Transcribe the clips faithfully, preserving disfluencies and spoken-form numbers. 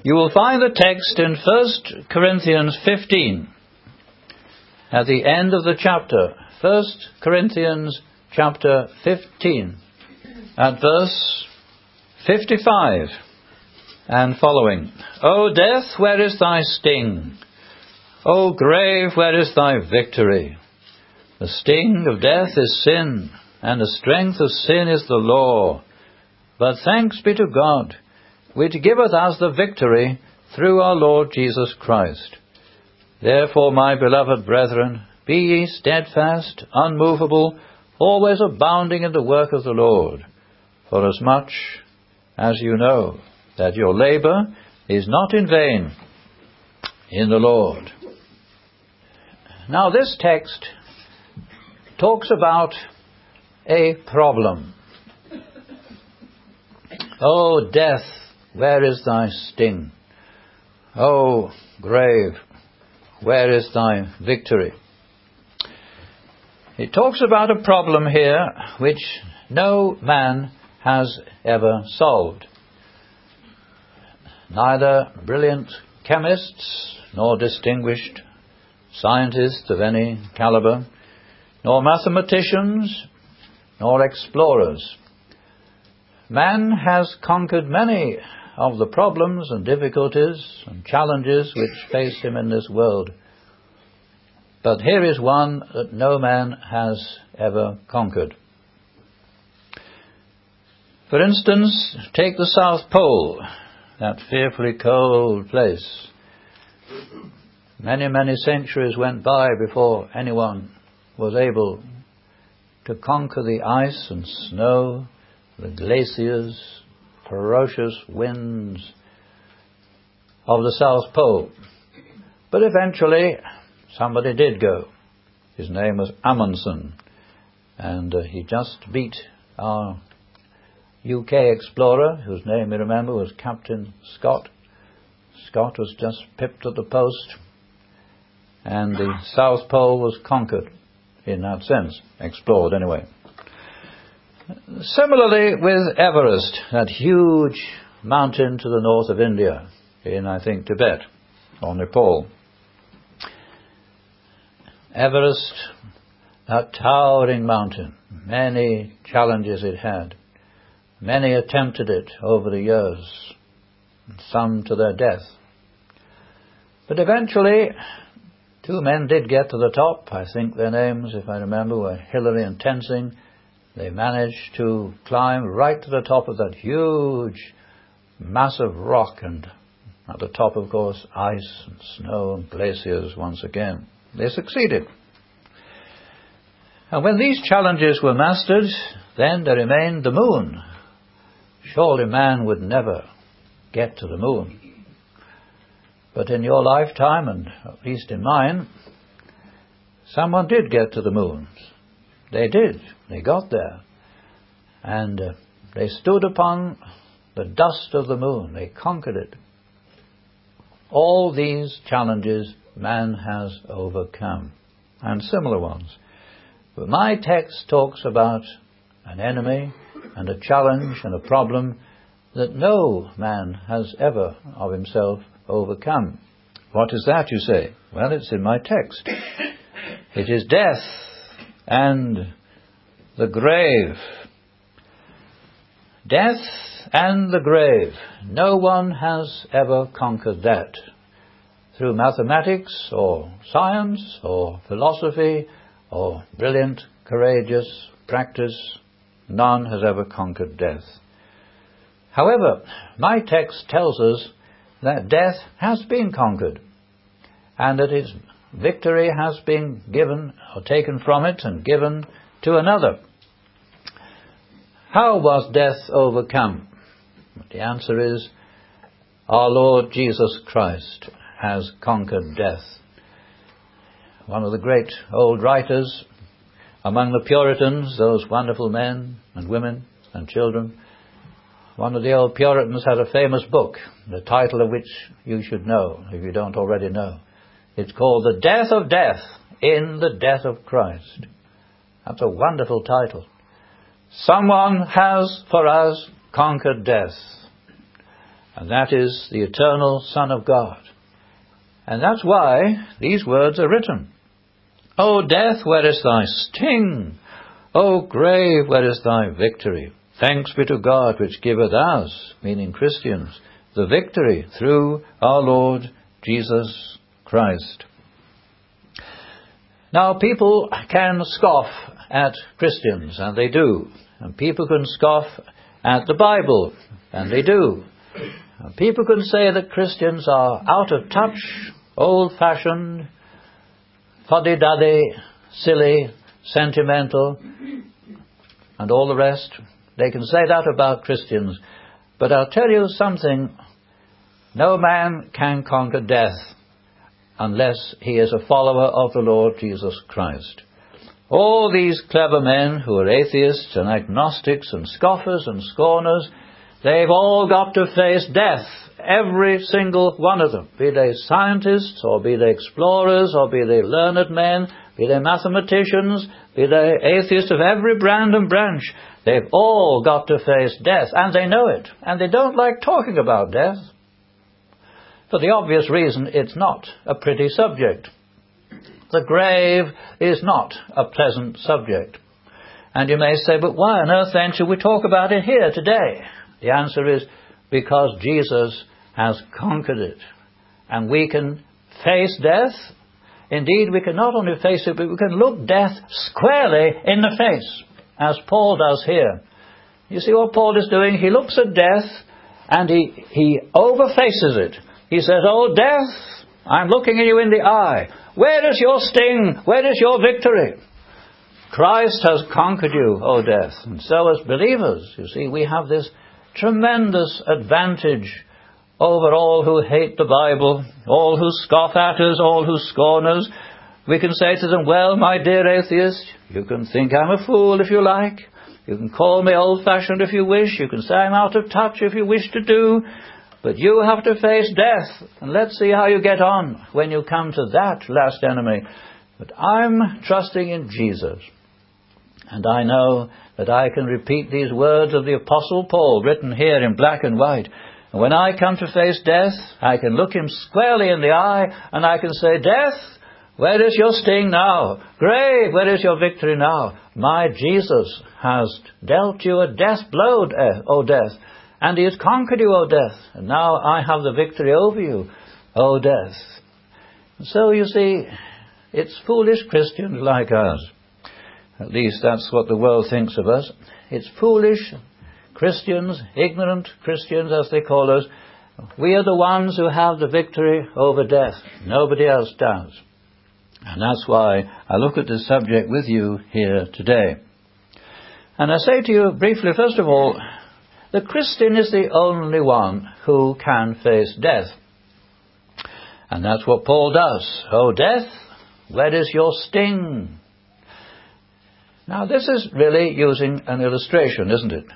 You will find the text in First Corinthians fifteen, at the end of the chapter. First Corinthians chapter fifteen, at verse fifty-five and following. O death, where is thy sting? O grave, where is thy victory? The sting of death is sin, and the strength of sin is the law. But thanks be to God, which giveth us the victory through our Lord Jesus Christ. Therefore, my beloved brethren, be ye steadfast, unmovable, always abounding in the work of the Lord, forasmuch as you know that your labour is not in vain in the Lord. Now this text talks about a problem. O death, where is thy sting? O grave, where is thy victory? It talks about a problem here which no man has ever solved. Neither brilliant chemists, nor distinguished scientists of any caliber, nor mathematicians, nor explorers. Man has conquered many of the problems and difficulties and challenges which face him in this world. But here is one that no man has ever conquered. For instance, take the South Pole, that fearfully cold place. Many, many centuries went by before anyone was able to conquer the ice and snow, the glaciers, ferocious winds of the South Pole. But eventually, somebody did go. His name was Amundsen, and uh, he just beat our U K explorer, whose name you remember was Captain Scott. Scott was just pipped at the post, and the South Pole was conquered in that sense, explored anyway. Similarly with Everest, that huge mountain to the north of India, in I think Tibet or Nepal. Everest, that towering mountain, many challenges it had. Many attempted it over the years, some to their death. But eventually, two men did get to the top. I think their names, if I remember, were Hillary and Tenzing. They managed to climb right to the top of that huge mass of rock, and at the top, of course, ice and snow and glaciers once again. They succeeded. And when these challenges were mastered, then there remained the moon. Surely man would never get to the moon. But in your lifetime, and at least in mine, someone did get to the moon. They did. They got there. And uh, they stood upon the dust of the moon. They conquered it. All these challenges man has overcome, and similar ones. But my text talks about an enemy and a challenge and a problem that no man has ever of himself overcome. What is that, you say? Well, it's in my text. It is death and the grave. Death and the grave. No one has ever conquered that. Through mathematics or science or philosophy or brilliant, courageous practice, none has ever conquered death. However, my text tells us that death has been conquered, and that its victory has been given or taken from it and given to another. How was death overcome? The answer is, our Lord Jesus Christ has conquered death. One of the great old writers among the Puritans, those wonderful men and women and children, one of the old Puritans had a famous book, the title of which you should know, if you don't already know. It's called The Death of Death in the Death of Christ. That's a wonderful title. Someone has for us conquered death. and that is the eternal Son of God. And that's why these words are written. O death, where is thy sting? O grave, where is thy victory? Thanks be to God which giveth us, meaning Christians, the victory through our Lord Jesus Christ. Now, people can scoff at Christians, and they do. And people can scoff at the Bible, and they do. And people can say that Christians are out of touch, old-fashioned, fuddy-duddy, silly, sentimental, and all the rest. They can say that about Christians. But I'll tell you something. No man can conquer death unless he is a follower of the Lord Jesus Christ. All these clever men who are atheists and agnostics and scoffers and scorners, they've all got to face death. Every single one of them. Be they scientists, or be they explorers, or be they learned men, be they mathematicians, be they atheists of every brand and branch. They've all got to face death, and they know it. And they don't like talking about death. For the obvious reason, it's not a pretty subject. The grave is not a pleasant subject. And you may say, but why on earth then should we talk about it here today? The answer is because Jesus has conquered it. And we can face death. Indeed, we can not only face it, but we can look death squarely in the face, as Paul does here. You see what Paul is doing? He looks at death and he, he overfaces it. He says, "Oh, death, I'm looking at you in the eye. Where is your sting? Where is your victory? Christ has conquered you, O death." And so as believers, you see, we have this tremendous advantage over all who hate the Bible, all who scoff at us, all who scorn us. We can say to them, "Well, my dear atheist, you can think I'm a fool if you like. You can call me old-fashioned if you wish. You can say I'm out of touch if you wish to do. But you have to face death, and let's see how you get on when you come to that last enemy." But I'm trusting in Jesus, and I know that I can repeat these words of the Apostle Paul, written here in black and white. And when I come to face death, I can look him squarely in the eye, and I can say, "Death, where is your sting now? Grave, where is your victory now? My Jesus has dealt you a death blow, O death. And he has conquered you, O death. And now I have the victory over you, O death." So you see, it's foolish Christians like us. At least that's what the world thinks of us. It's foolish Christians, ignorant Christians as they call us. We are the ones who have the victory over death. Nobody else does. And that's why I look at this subject with you here today. And I say to you briefly, first of all, the Christian is the only one who can face death. And that's what Paul does. "O death, where is your sting?" Now this is really using an illustration, isn't it?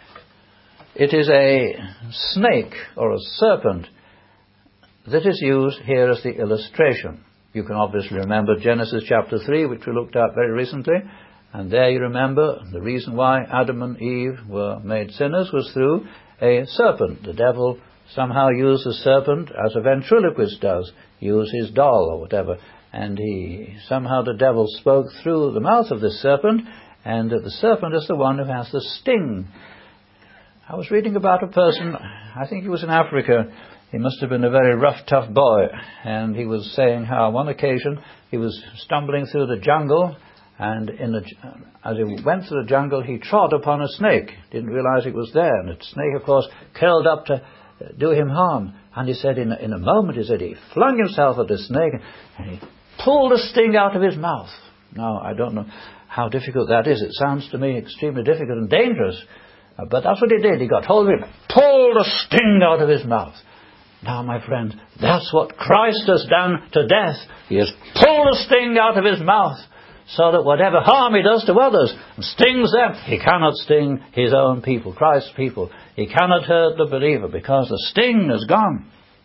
It is a snake or a serpent that is used here as the illustration. You can obviously remember Genesis chapter three, which we looked at very recently. And there you remember the reason why Adam and Eve were made sinners was through a serpent. The devil somehow used the serpent as a ventriloquist does, use his doll or whatever. And he somehow the devil spoke through the mouth of this serpent, and the serpent is the one who has the sting. I was reading about a person, I think he was in Africa. He must have been a very rough, tough boy. And he was saying how on one occasion he was stumbling through the jungle, and in the, as he went through the jungle, he trod upon a snake. Didn't realize it was there. And the snake, of course, curled up to do him harm. And he said, in a, in a moment, he said, he flung himself at the snake, and he pulled a sting out of his mouth. Now, I don't know how difficult that is. It sounds to me extremely difficult and dangerous. Uh, but that's what he did. He got hold of him, pulled a sting out of his mouth. Now, my friend, that's what Christ has done to death. He has pulled a sting out of his mouth, so that whatever harm he does to others and stings them, he cannot sting his own people, Christ's people. He cannot hurt the believer because the sting is gone.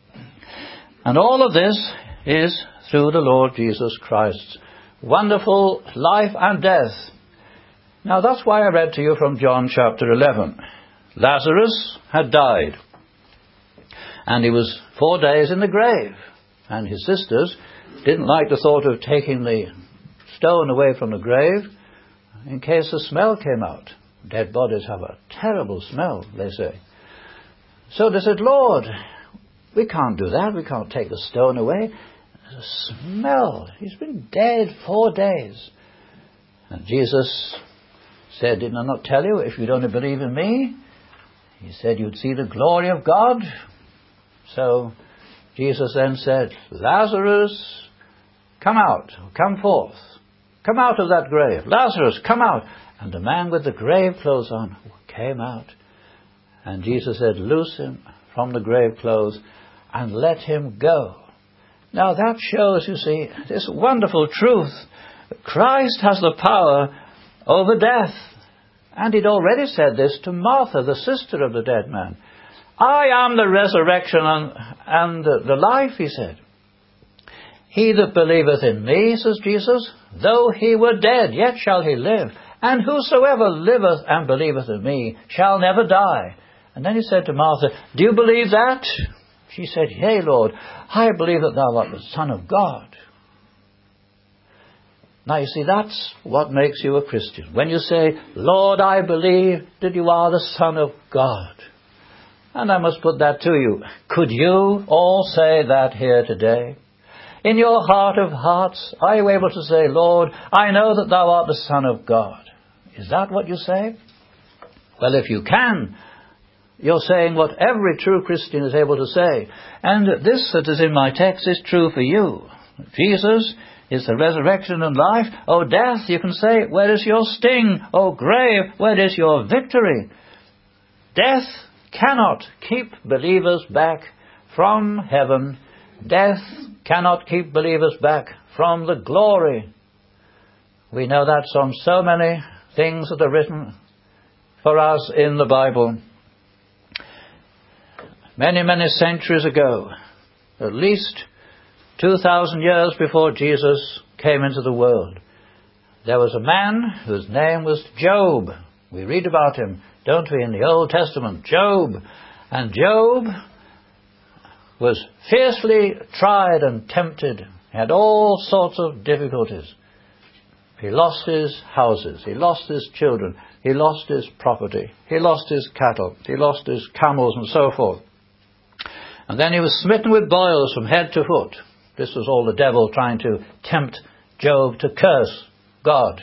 And all of this is through the Lord Jesus Christ's wonderful life and death. Now that's why I read to you from John chapter eleven. Lazarus had died. And he was four days in the grave. And his sisters didn't like the thought of taking the stone away from the grave in case the smell came out. Dead bodies have a terrible smell, they say. So they said, Lord, we can't do that. We can't take the stone away. There's a smell. He's been dead four days. And Jesus said, did I not tell you, if you'd only believe in me? He said you'd see the glory of God. So Jesus then said, Lazarus, come out, come forth. Come out of that grave. Lazarus, come out. And the man with the grave clothes on came out. And Jesus said, loose him from the grave clothes and let him go. Now that shows, you see, this wonderful truth. Christ has the power over death. And he'd already said this to Martha, the sister of the dead man. I am the resurrection and, and the life, he said. He that believeth in me, says Jesus, though he were dead, yet shall he live. And whosoever liveth and believeth in me shall never die. And then he said to Martha, do you believe that? She said, yea, Lord, I believe that thou art the Son of God. Now you see, that's what makes you a Christian. When you say, Lord, I believe that you are the Son of God. And I must put that to you. Could you all say that here today? In your heart of hearts, are you able to say, Lord, I know that thou art the Son of God? Is that what you say? Well, if you can, you're saying what every true Christian is able to say. And this that is in my text is true for you. Jesus is the resurrection and life. O death, you can say, where is your sting? O grave, where is your victory? Death cannot keep believers back from heaven. Death cannot keep believers back from the glory. We know that from so many things that are written for us in the Bible. Many, many centuries ago, at least two thousand years before Jesus came into the world, there was a man whose name was Job. We read about him, don't we, in the Old Testament? Job. And Job was fiercely tried and tempted. He had all sorts of difficulties. He lost his houses. He lost his children. He lost his property. He lost his cattle. He lost his camels and so forth. And then he was smitten with boils from head to foot. This was all the devil trying to tempt Job to curse God.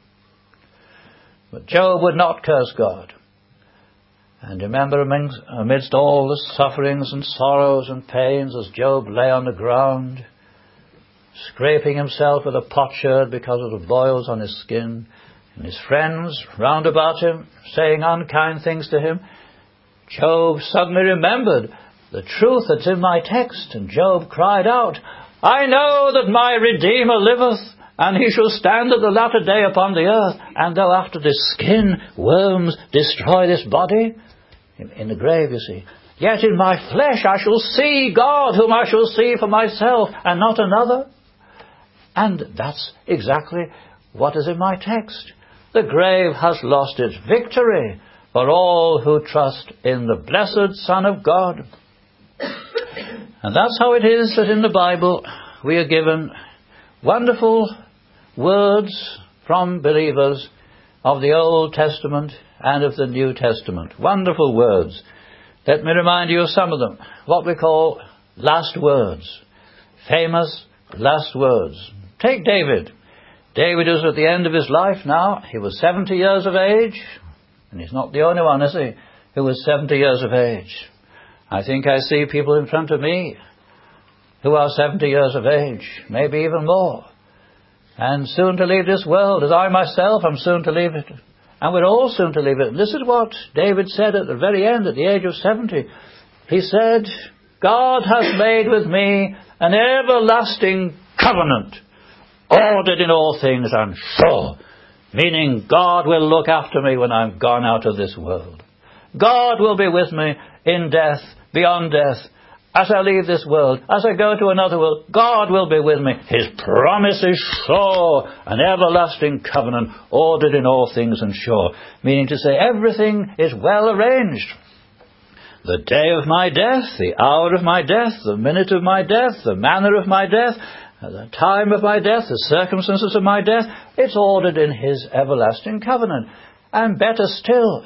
But Job would not curse God. And remember, amidst all the sufferings and sorrows and pains, as Job lay on the ground, scraping himself with a potsherd because of the boils on his skin, and his friends round about him saying unkind things to him, Job suddenly remembered the truth that's in my text, and Job cried out, I know that my Redeemer liveth, and he shall stand at the latter day upon the earth, and though after this skin worms destroy this body, in, in the grave, you see, yet in my flesh I shall see God, whom I shall see for myself, and not another. And that's exactly what is in my text. The grave has lost its victory for all who trust in the blessed Son of God. And that's how it is that in the Bible we are given wonderful words from believers of the Old Testament and of the New Testament. Wonderful words. Let me remind you of some of them. What we call last words. Famous last words. Take David. David is at the end of his life now. He was seventy years of age. And he's not the only one, is he, who was seventy years of age. I think I see people in front of me who are seventy years of age, maybe even more, and soon to leave this world, as I myself am soon to leave it, and we're all soon to leave it. And this is what David said at the very end, at the age of seventy. He said, God has made with me an everlasting covenant, ordered in all things and sure, meaning God will look after me when I'm gone out of this world. God will be with me in death, beyond death, as I leave this world, as I go to another world. God will be with me. His promise is sure, an everlasting covenant, ordered in all things and sure, meaning to say everything is well arranged. the day of my death, the hour of my death, the minute of my death, the manner of my death, the time of my death, the circumstances of my death. It's ordered in his everlasting covenant. And better still,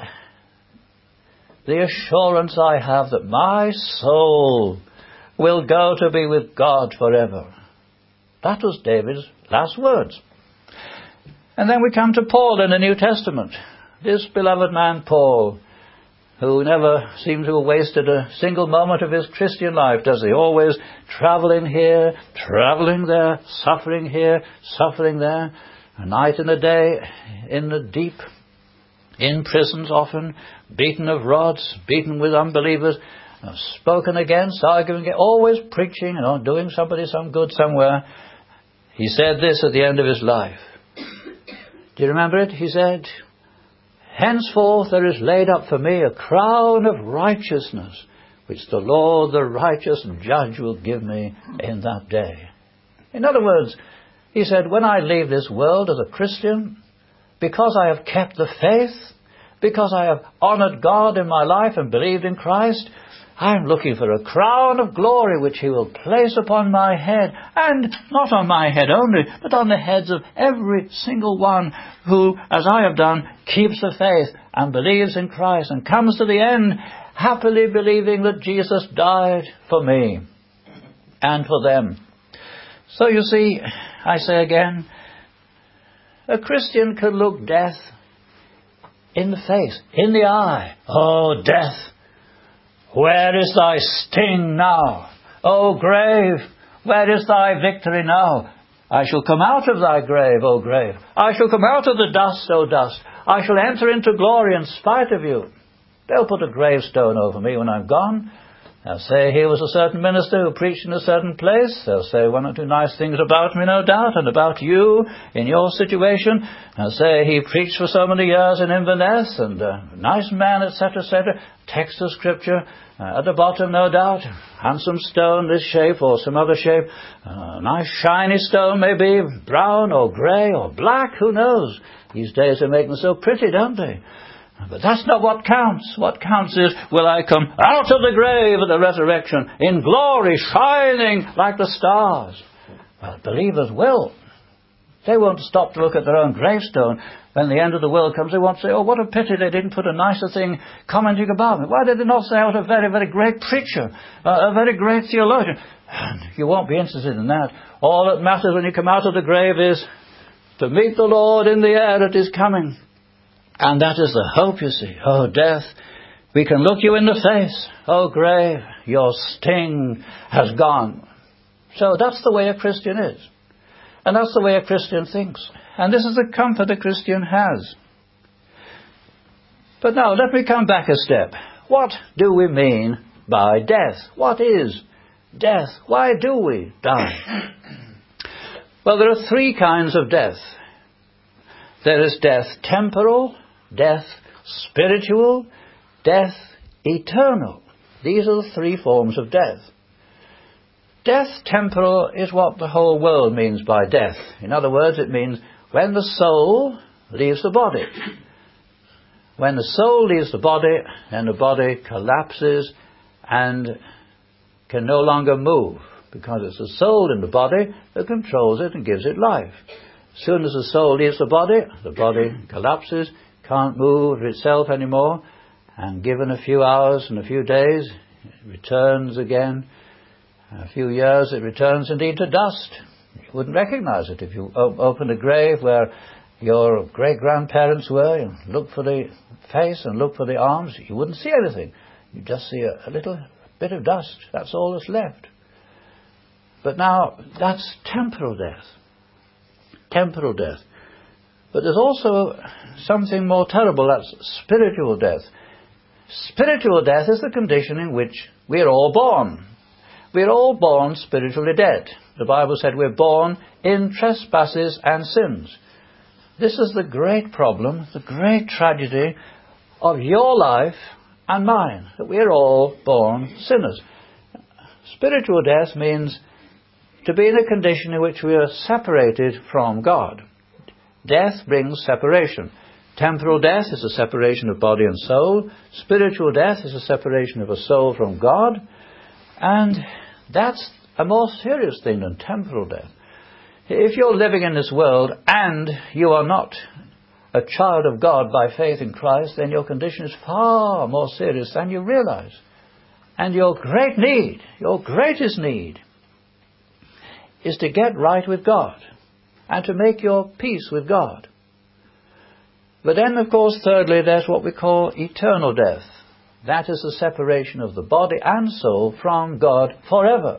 the assurance I have that my soul will go to be with God forever. That was David's last words. And then we come to Paul in the New Testament. This beloved man, Paul, who never seemed to have wasted a single moment of his Christian life, does he? Always travelling here, travelling there, suffering here, suffering there, a night and a day in the deep, in prisons often, beaten of rods, beaten with unbelievers, spoken against, arguing, always preaching, you know, doing somebody some good somewhere. He said this at the end of his life. Do you remember it? He said, henceforth there is laid up for me a crown of righteousness, which the Lord, the righteous judge, will give me in that day. In other words, he said, when I leave this world as a Christian, because I have kept the faith, because I have honoured God in my life and believed in Christ, I'm looking for a crown of glory which he will place upon my head, and not on my head only, but on the heads of every single one who, as I have done, keeps the faith and believes in Christ and comes to the end happily believing that Jesus died for me and for them. So you see, I say again, a Christian can look death in the face, in the eye. Oh, death! Where is thy sting now? O grave, where is thy victory now? I shall come out of thy grave, O grave. I shall come out of the dust, O dust. I shall enter into glory in spite of you. They'll put a gravestone over me when I'm gone. They'll say he was a certain minister who preached in a certain place. They'll say one or two nice things about me, no doubt, and about you in your situation. They'll say he preached for so many years in Inverness, and a nice man, et cetera, et cetera. Text of scripture. Uh, at the bottom, no doubt, handsome stone, this shape or some other shape. Uh, nice shiny stone, maybe, brown or grey or black, who knows? These days they make them so pretty, don't they? But that's not what counts. What counts is, will I come out of the grave at the resurrection, in glory, shining like the stars? Well, believers will. They won't stop to look at their own gravestone. When the end of the world comes, they won't say, oh, what a pity they didn't put a nicer thing commenting about me. Why did they not say I was a very, very great preacher, uh, a very great theologian? And you won't be interested in that. All that matters when you come out of the grave is to meet the Lord in the air at his coming. And that is the hope, you see. Oh, death, we can look you in the face. Oh, grave, your sting has gone. So that's the way a Christian is. And that's the way a Christian thinks. And this is the comfort a Christian has. But now, let me come back a step. What do we mean by death? What is death? Why do we die? Well, there are three kinds of death. There is death temporal, death spiritual, death eternal. These are the three forms of death. Death temporal is what the whole world means by death. In other words, it means when the soul leaves the body. When the soul leaves the body, then the body collapses and can no longer move, because it's the soul in the body that controls it and gives it life. As soon as the soul leaves the body, the body collapses, can't move itself anymore, and given a few hours and a few days, it returns again. A few years, it returns indeed to dust. You wouldn't recognize it. If you op- opened a grave where your great-grandparents were, and look for the face and look for the arms, you wouldn't see anything. You'd just see a, a little bit of dust. That's all that's left. But now, that's temporal death. Temporal death. But there's also something more terrible, that's spiritual death. Spiritual death is the condition in which we are all born. We are all born spiritually dead. The Bible said we're born in trespasses and sins. This is the great problem, the great tragedy of your life and mine, that we're all born sinners. Spiritual death means to be in a condition in which we are separated from God. Death brings separation. Temporal death is a separation of body and soul. Spiritual death is a separation of a soul from God. And that's a more serious thing than temporal death. If you're living in this world and you are not a child of God by faith in Christ, then your condition is far more serious than you realize. And your great need, your greatest need, is to get right with God and to make your peace with God. But then, of course, thirdly, there's what we call eternal death. That is the separation of the body and soul from God forever.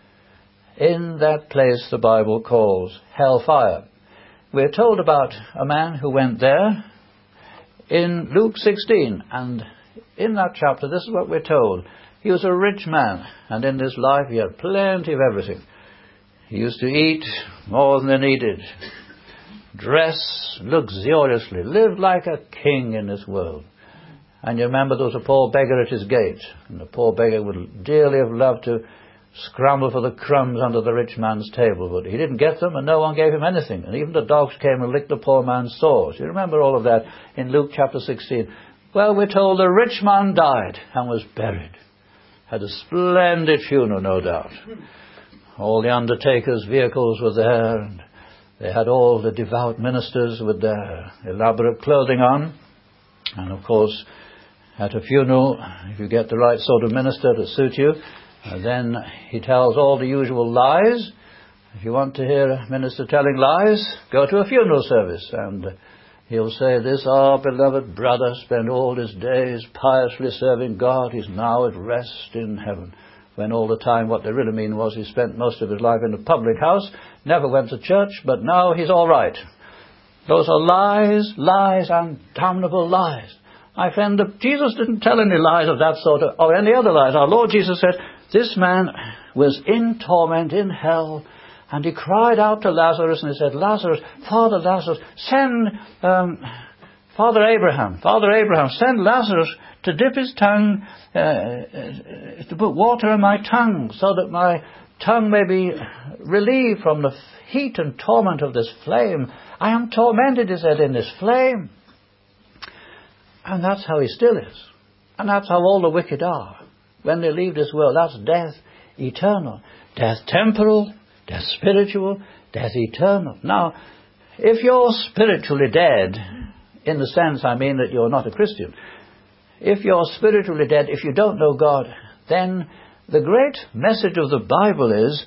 In that place the Bible calls hellfire. We're told about a man who went there in Luke sixteen, and in that chapter this is what we're told. He was a rich man, and in this life he had plenty of everything. He used to eat more than he needed, dress luxuriously, live like a king in this world. And you remember there was a poor beggar at his gate, and the poor beggar would dearly have loved to scramble for the crumbs under the rich man's table, but he didn't get them, and no one gave him anything, and even the dogs came and licked the poor man's sores. You remember all of that in Luke chapter sixteen. Well, we're told the rich man died and was buried. Had a splendid funeral, no doubt. All the undertakers' vehicles were there, and they had all the devout ministers with their elaborate clothing on. And of course, at a funeral, if you get the right sort of minister to suit you, and then he tells all the usual lies. If you want to hear a minister telling lies, go to a funeral service, and he'll say, this our beloved brother spent all his days piously serving God. He's now at rest in heaven. When all the time what they really mean was he spent most of his life in a public house, never went to church, but now he's all right. Those are lies, lies, and damnable lies. My friend, Jesus didn't tell any lies of that sort of, or any other lies. Our Lord Jesus said, this man was in torment in hell, and he cried out to Lazarus, and he said, Lazarus, Father Lazarus, send um, Father Abraham, Father Abraham, send Lazarus to dip his tongue, uh, to put water in my tongue, so that my tongue may be relieved from the heat and torment of this flame. I am tormented, he said, in this flame. And that's how he still is. And that's how all the wicked are. When they leave this world, that's death eternal. Death temporal, death spiritual, death eternal. Now, if you're spiritually dead, in the sense, I mean, that you're not a Christian, if you're spiritually dead, if you don't know God, then the great message of the Bible is,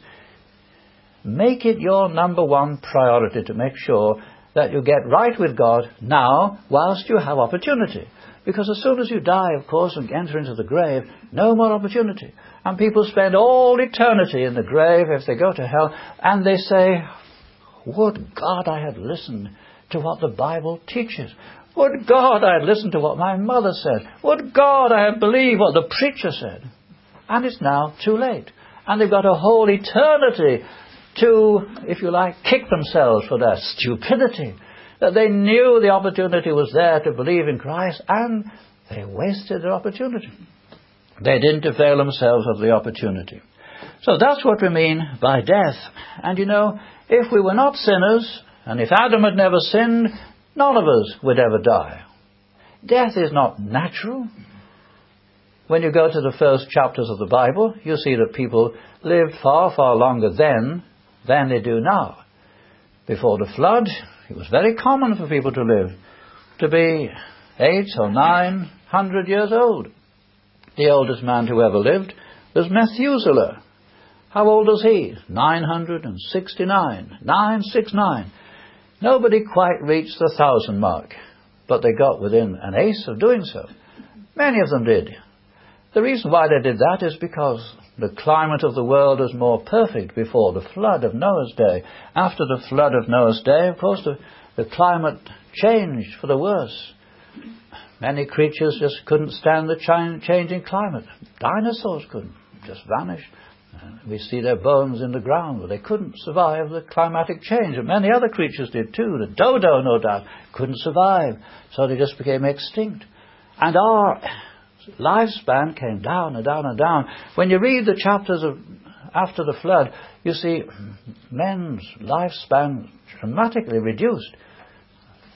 make it your number one priority to make sure that you get right with God now whilst you have opportunity. Because as soon as you die, of course, and enter into the grave, no more opportunity. And people spend all eternity in the grave if they go to hell, and they say, would God I had listened to what the Bible teaches. Would God I had listened to what my mother said. Would God I had believed what the preacher said. And it's now too late. And they've got a whole eternity to, if you like, kick themselves for their stupidity. That they knew the opportunity was there to believe in Christ, and they wasted their opportunity. They didn't avail themselves of the opportunity. So that's what we mean by death. And you know, if we were not sinners, and if Adam had never sinned, none of us would ever die. Death is not natural. When you go to the first chapters of the Bible, you see that people lived far, far longer then than they do now. Before the flood, it was very common for people to live to be eight or nine hundred years old. The oldest man who ever lived was Methuselah. How old was he? nine hundred sixty-nine. nine six nine. Nobody quite reached the thousand mark, but they got within an ace of doing so. Many of them did. The reason why they did that is because the climate of the world was more perfect before the flood of Noah's day. After the flood of Noah's day, of course, the, the climate changed for the worse. Many creatures just couldn't stand the ch- changing climate. Dinosaurs couldn't, just vanished. We see their bones in the ground, but they couldn't survive the climatic change. And many other creatures did too. The dodo, no doubt, couldn't survive, so they just became extinct. And our lifespan came down and down and down. When you read the chapters of after the flood, you see men's lifespan dramatically reduced.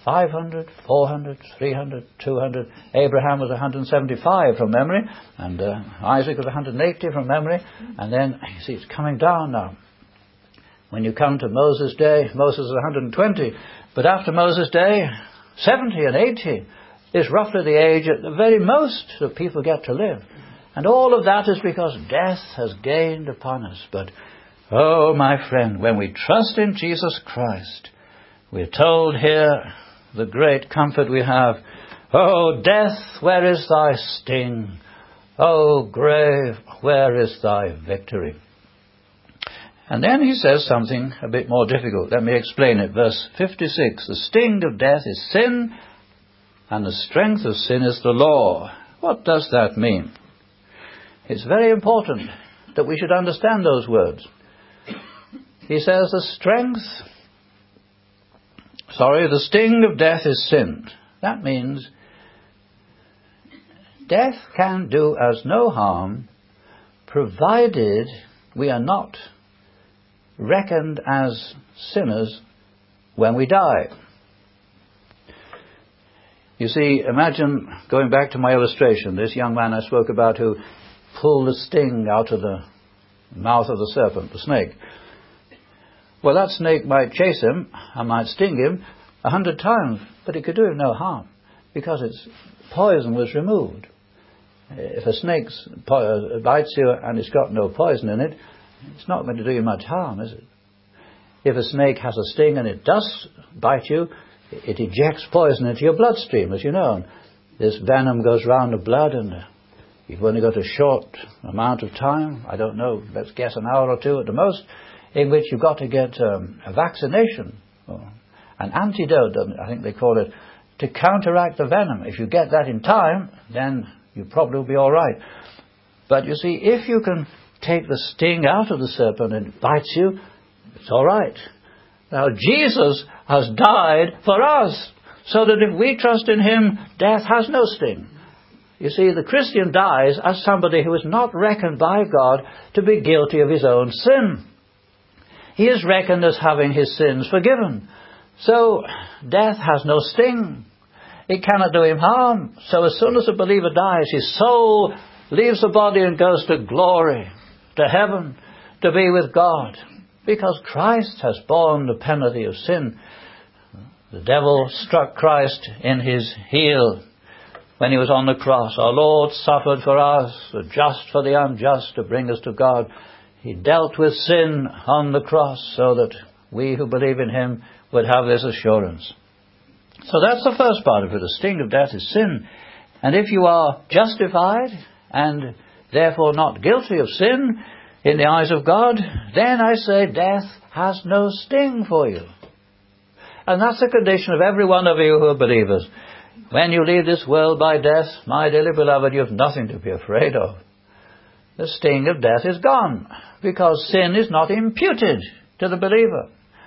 five hundred, four hundred, three hundred, two hundred. Abraham was one hundred seventy-five from memory, and uh, Isaac was one hundred eighty from memory. And then, you see, it's coming down now. When you come to Moses' day, Moses was one hundred twenty. But after Moses' day, seventy and eighty is roughly the age at the very most that people get to live. And all of that is because death has gained upon us. But, oh, my friend, when we trust in Jesus Christ, we're told here the great comfort we have. Oh, death, where is thy sting? Oh, grave, where is thy victory? And then he says something a bit more difficult. Let me explain it. Verse fifty-six. The sting of death is sin, and the strength of sin is the law. What does that mean? It's very important that we should understand those words. He says the strength, sorry, the sting of death is sin. That means death can do us no harm, provided we are not reckoned as sinners when we die. You see, imagine, going back to my illustration, this young man I spoke about who pulled the sting out of the mouth of the serpent, the snake. Well, that snake might chase him, and might sting him a hundred times, but it could do him no harm, because its poison was removed. If a snake bites you and it's got no poison in it, it's not going to do you much harm, is it? If a snake has a sting and it does bite you, it ejects poison into your bloodstream, as you know. And this venom goes round the blood, and you've only got a short amount of time, I don't know, let's guess an hour or two at the most, in which you've got to get um, a vaccination, or an antidote, I think they call it, to counteract the venom. If you get that in time, then you probably will be all right. But you see, if you can take the sting out of the serpent and it bites you, it's all right. Now, Jesus has died for us, so that if we trust in him, death has no sting. You see, the Christian dies as somebody who is not reckoned by God to be guilty of his own sin. He is reckoned as having his sins forgiven. So, death has no sting. It cannot do him harm. So as soon as a believer dies, his soul leaves the body and goes to glory, to heaven, to be with God, because Christ has borne the penalty of sin. The devil struck Christ in his heel when he was on the cross. Our Lord suffered for us, the just for the unjust, to bring us to God. He dealt with sin on the cross so that we who believe in him would have this assurance. So that's the first part of it. The sting of death is sin. And if you are justified and therefore not guilty of sin in the eyes of God, then I say death has no sting for you. And that's the condition of every one of you who are believers. When you leave this world by death, my dearly beloved, you have nothing to be afraid of. The sting of death is gone, because sin is not imputed to the believer.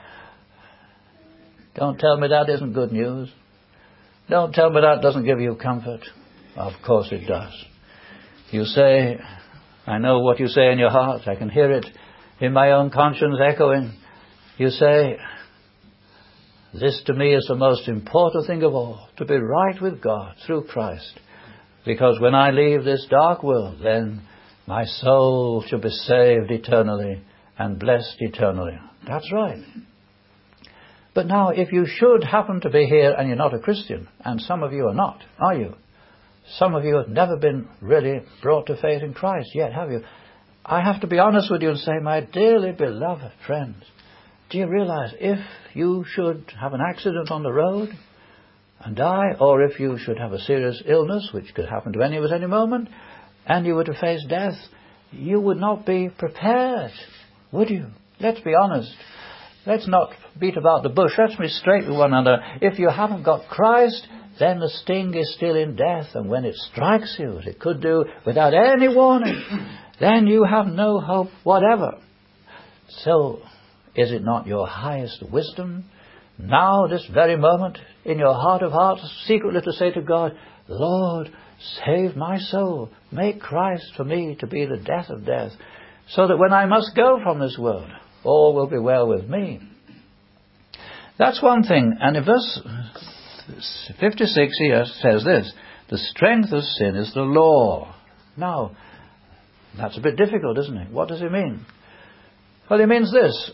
Don't tell me that isn't good news. Don't tell me that doesn't give you comfort. Of course it does. You say, I know what you say in your heart. I can hear it in my own conscience echoing. You say, this to me is the most important thing of all, to be right with God through Christ. Because when I leave this dark world, then my soul shall be saved eternally and blessed eternally. That's right. But now, if you should happen to be here and you're not a Christian, and some of you are not, are you? Some of you have never been really brought to faith in Christ yet, have you? I have to be honest with you and say, my dearly beloved friends, do you realize if you should have an accident on the road and die, or if you should have a serious illness, which could happen to any of us any moment, and you were to face death, you would not be prepared, would you? Let's be honest. Let's not beat about the bush. Let's be straight with one another. If you haven't got Christ, then the sting is still in death. And when it strikes you, as it could do without any warning, then you have no hope whatever. So, is it not your highest wisdom, now, this very moment, in your heart of hearts, secretly to say to God, Lord, save my soul. Make Christ for me to be the death of death, so that when I must go from this world, all will be well with me. That's one thing. And in verse fifty-six he says this, the strength of sin is the law. Now, that's a bit difficult, isn't it? What does it mean? Well, it means this.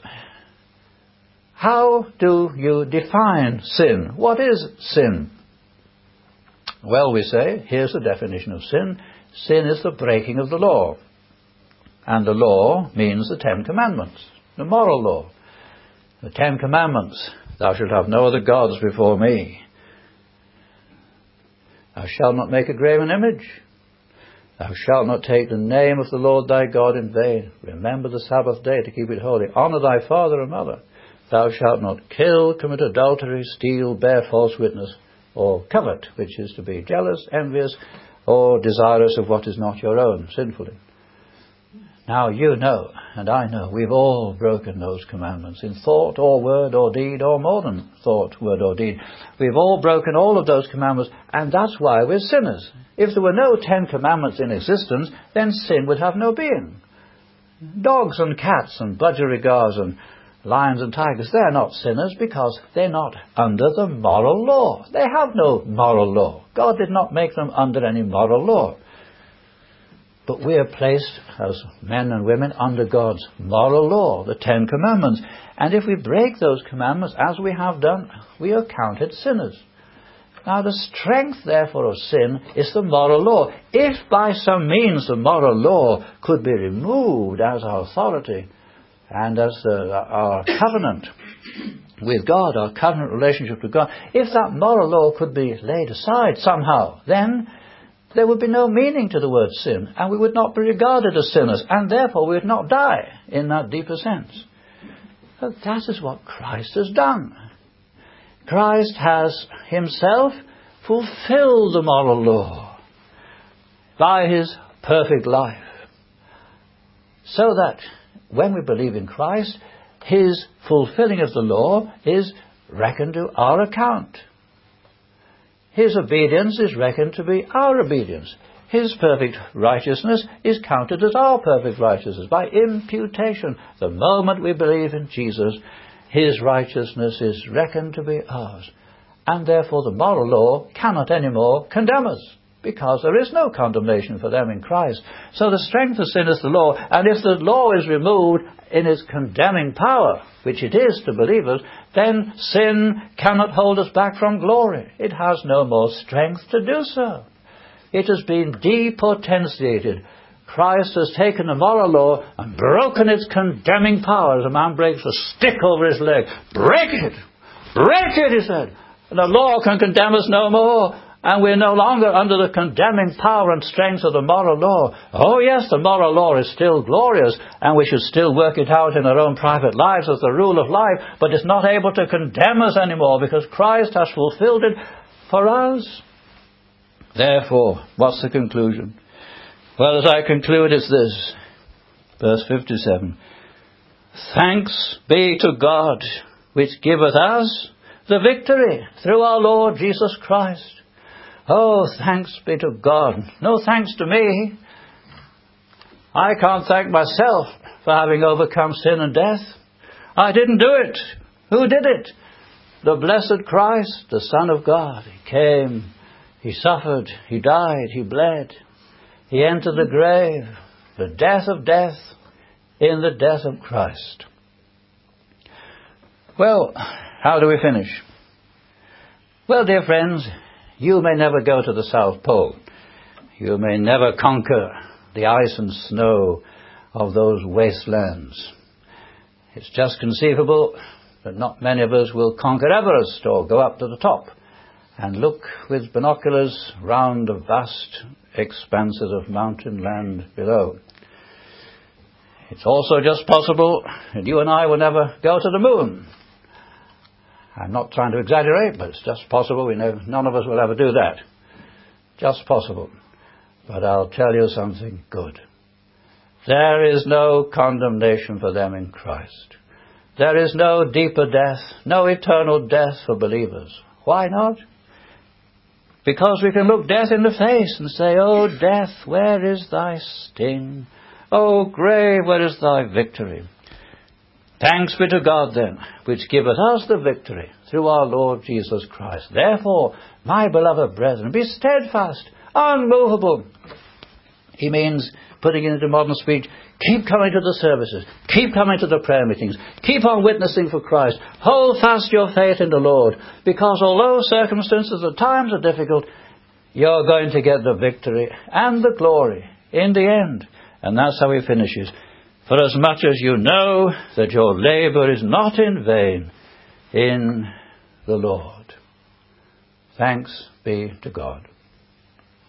How do you define sin? What is sin? Well, we say, here's the definition of sin. Sin is the breaking of the law. And the law means the Ten Commandments, the moral law. The Ten Commandments, thou shalt have no other gods before me. Thou shalt not make a graven image. Thou shalt not take the name of the Lord thy God in vain. Remember the Sabbath day to keep it holy. Honour thy father and mother. Thou shalt not kill, commit adultery, steal, bear false witness, or covet, which is to be jealous, envious, or desirous of what is not your own, sinfully. Now you know, and I know, we've all broken those commandments in thought or word or deed, or more than thought, word or deed. We've all broken all of those commandments, and that's why we're sinners. If there were no Ten Commandments in existence, then sin would have no being. Dogs and cats and budgerigars and lions and tigers, they're not sinners because they're not under the moral law. They have no moral law. God did not make them under any moral law. But we are placed as men and women under God's moral law, the Ten Commandments. And if we break those commandments, as we have done, we are counted sinners. Now the strength, therefore, of sin is the moral law. If by some means the moral law could be removed as our authority and as the, our covenant with God, our covenant relationship with God, if that moral law could be laid aside somehow, then there would be no meaning to the word sin, and we would not be regarded as sinners, and therefore we would not die in that deeper sense. But that is what Christ has done. Christ has himself fulfilled the moral law by his perfect life, so that when we believe in Christ, his fulfilling of the law is reckoned to our account. His obedience is reckoned to be our obedience. His perfect righteousness is counted as our perfect righteousness by imputation. The moment we believe in Jesus, his righteousness is reckoned to be ours. And therefore the moral law cannot anymore condemn us, because there is no condemnation for them in Christ. So the strength of sin is the law, and if the law is removed in its condemning power, which it is to believers, then sin cannot hold us back from glory. It has no more strength to do so. It has been depotentiated. Christ has taken the moral law and broken its condemning power. As a man breaks a stick over his leg. Break it! Break it, he said. And the law can condemn us no more. And we're no longer under the condemning power and strength of the moral law. Oh yes, the moral law is still glorious, and we should still work it out in our own private lives as the rule of life, but it's not able to condemn us anymore, because Christ has fulfilled it for us. Therefore, what's the conclusion? Well, as I conclude, it's this. Verse fifty-seven. Thanks be to God, which giveth us the victory through our Lord Jesus Christ. Oh, thanks be to God. No thanks to me. I can't thank myself for having overcome sin and death. I didn't do it. Who did it? The blessed Christ, the Son of God. He came, he suffered, he died, he bled. He entered the grave, the death of death, in the death of Christ. Well, how do we finish? Well, dear friends, you may never go to the South Pole. You may never conquer the ice and snow of those wastelands. It's just conceivable that not many of us will conquer Everest or go up to the top and look with binoculars round the vast expanses of mountain land below. It's also just possible that you and I will never go to the moon. I'm not trying to exaggerate, but it's just possible. We know none of us will ever do that. Just possible. But I'll tell you something good. There is no condemnation for them in Christ. There is no deeper death, no eternal death for believers. Why not? Because we can look death in the face and say, "Oh, death, where is thy sting? Oh, grave, where is thy victory?" Thanks be to God then, which giveth us the victory through our Lord Jesus Christ. Therefore, my beloved brethren, be steadfast, unmovable. He means, putting it into modern speech, keep coming to the services, keep coming to the prayer meetings, keep on witnessing for Christ, hold fast your faith in the Lord, because although circumstances at times are difficult, you're going to get the victory and the glory in the end. And that's how he finishes. For as much as you know that your labour is not in vain in the Lord. Thanks be to God.